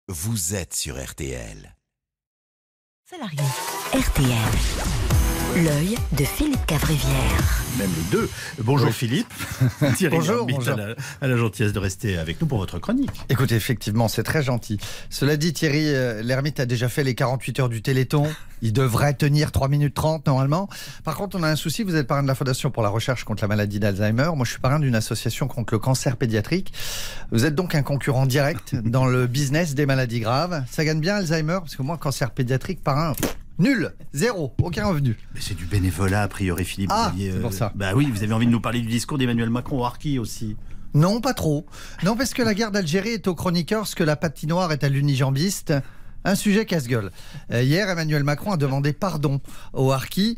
Vous êtes sur RTL. Salarié. RTL. L'œil de Philippe Cavrivière. Même les deux. Bonjour Philippe. Thierry Bonjour. à la gentillesse de rester avec nous pour votre chronique. Écoutez, effectivement, c'est très gentil. Cela dit, Thierry Lhermitte a déjà fait les 48 heures du Téléthon. Il devrait tenir 3 minutes 30 normalement. Par contre, on a un souci. Vous êtes parrain de la Fondation pour la recherche contre la maladie d'Alzheimer. Moi, je suis parrain d'une association contre le cancer pédiatrique. Vous êtes donc un concurrent direct dans le business des maladies graves. Ça gagne bien Alzheimer? Parce que moi, cancer pédiatrique, parrain... Nul, zéro, aucun revenu. Mais c'est du bénévolat a priori, Philippe. C'est pour ça. Bah oui, vous avez envie de nous parler du discours d'Emmanuel Macron au Harki aussi. Non, pas trop. Non, parce que la guerre d'Algérie est aux chroniqueurs ce que la patinoire est à l'unijambiste. Un sujet casse-gueule. Hier, Emmanuel Macron a demandé pardon aux harkis.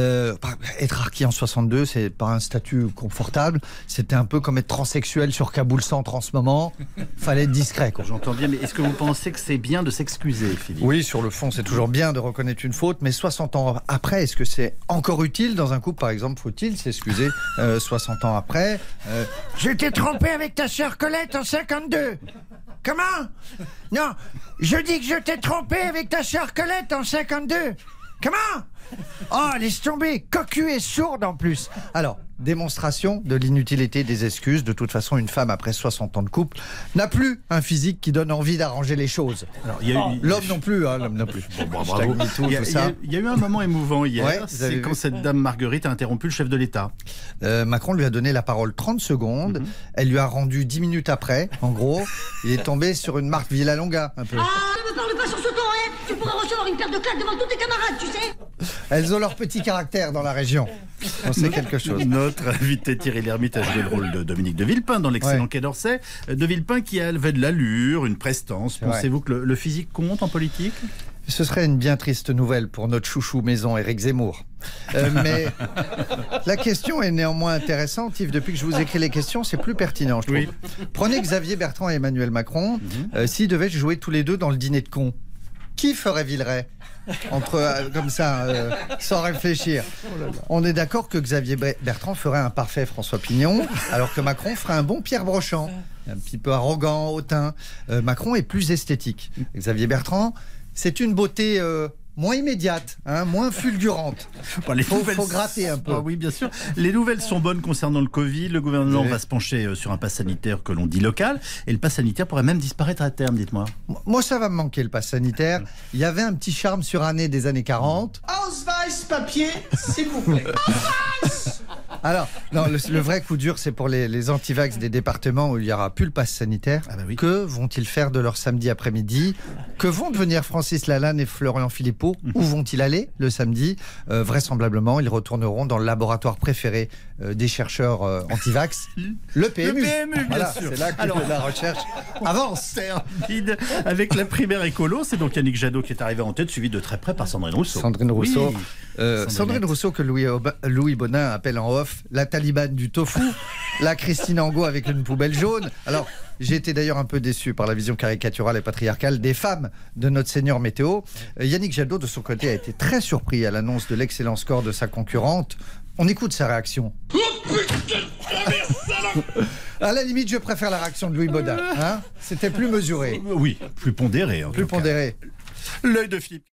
Être harki en 62, c'est pas un statut confortable. C'était un peu comme être transsexuel sur Kaboul Centre en ce moment. Fallait être discret, quoi. J'entends bien, mais est-ce que vous pensez que c'est bien de s'excuser, Philippe? Oui, sur le fond, c'est toujours bien de reconnaître une faute, mais 60 ans après, est-ce que c'est encore utile dans un couple, par exemple? Faut-il s'excuser 60 ans après? Je t'ai trompé avec ta sœur Colette en 52. Comment? Non, je dis que je t'ai trompé avec ta sœur Colette en 52. Comment? Oh, laisse tomber, cocu et sourde en plus. Alors, démonstration de l'inutilité des excuses. De toute façon, une femme après 60 ans de couple n'a plus un physique qui donne envie d'arranger les choses. Alors, l'homme non plus, hein, l'homme non plus. Bon, bravo. Il y a eu un moment émouvant hier, ouais, c'est quand cette dame Marguerite a interrompu le chef de l'État. Macron lui a donné la parole 30 secondes. Elle lui a rendu 10 minutes après. En gros, il est tombé sur une Marthe Villalonga, un peu. Ah, ne me parle pas sur ce ton, hein. Tu pourras recevoir une paire de claques devant tous tes camarades, tu sais. Elles ont leur petit caractère dans la région. On sait quelque chose. Notre invité Thierry Lhermitte a joué le rôle de Dominique de Villepin dans l'excellent Quai d'Orsay. De Villepin qui avait de l'allure, une prestance. Pensez-vous que le physique compte en politique ? Ce serait une bien triste nouvelle pour notre chouchou maison Éric Zemmour. Mais la question est néanmoins intéressante. Yves, depuis que je vous écris les questions, c'est plus pertinent, je trouve. Oui. Prenez Xavier Bertrand et Emmanuel Macron. S'ils devaient jouer tous les deux dans le dîner de cons, qui ferait Villeray comme ça, sans réfléchir? On est d'accord que Xavier Bertrand ferait un parfait François Pignon, alors que Macron ferait un bon Pierre Brochant, un petit peu arrogant, hautain. Macron est plus esthétique. Xavier Bertrand, c'est une beauté moins immédiate, hein, moins fulgurante. Il faut gratter un peu. Oui, bien sûr. Les nouvelles sont bonnes concernant le Covid. Le gouvernement va se pencher sur un pass sanitaire que l'on dit local. Et le pass sanitaire pourrait même disparaître à terme, dites-moi. Moi, ça va me manquer, le pass sanitaire. Il y avait un petit charme suranné des années 40. Ausweis papier, s'il vous plaît. Alors, non, le vrai coup dur, c'est pour les antivax des départements où il n'y aura plus le pass sanitaire. Ah bah oui. Que vont-ils faire de leur samedi après-midi? Que vont devenir Francis Lalanne et Florian Philippot? Où vont-ils aller le samedi? Vraisemblablement, ils retourneront dans le laboratoire préféré des chercheurs antivax, le PMU. Le PMU, bien voilà, sûr. C'est là que la recherche avance. Avec la primaire écolo, c'est donc Yannick Jadot qui est arrivé en tête, suivi de très près par Sandrine Rousseau. Sandrine Rousseau. Oui. Sandrine Rousseau, que Louis Bonin appelle en off la talibane du tofu, la Christine Angot avec une poubelle jaune. Alors, j'ai été d'ailleurs un peu déçu par la vision caricaturale et patriarcale des femmes de notre Seigneur Météo. Yannick Jadot, de son côté, a été très surpris à l'annonce de l'excellent score de sa concurrente. On écoute sa réaction. À la limite, je préfère la réaction de Louis Baudin. Hein, c'était plus mesuré. Oui, plus pondéré. Plus pondéré. L'œil de Philippe.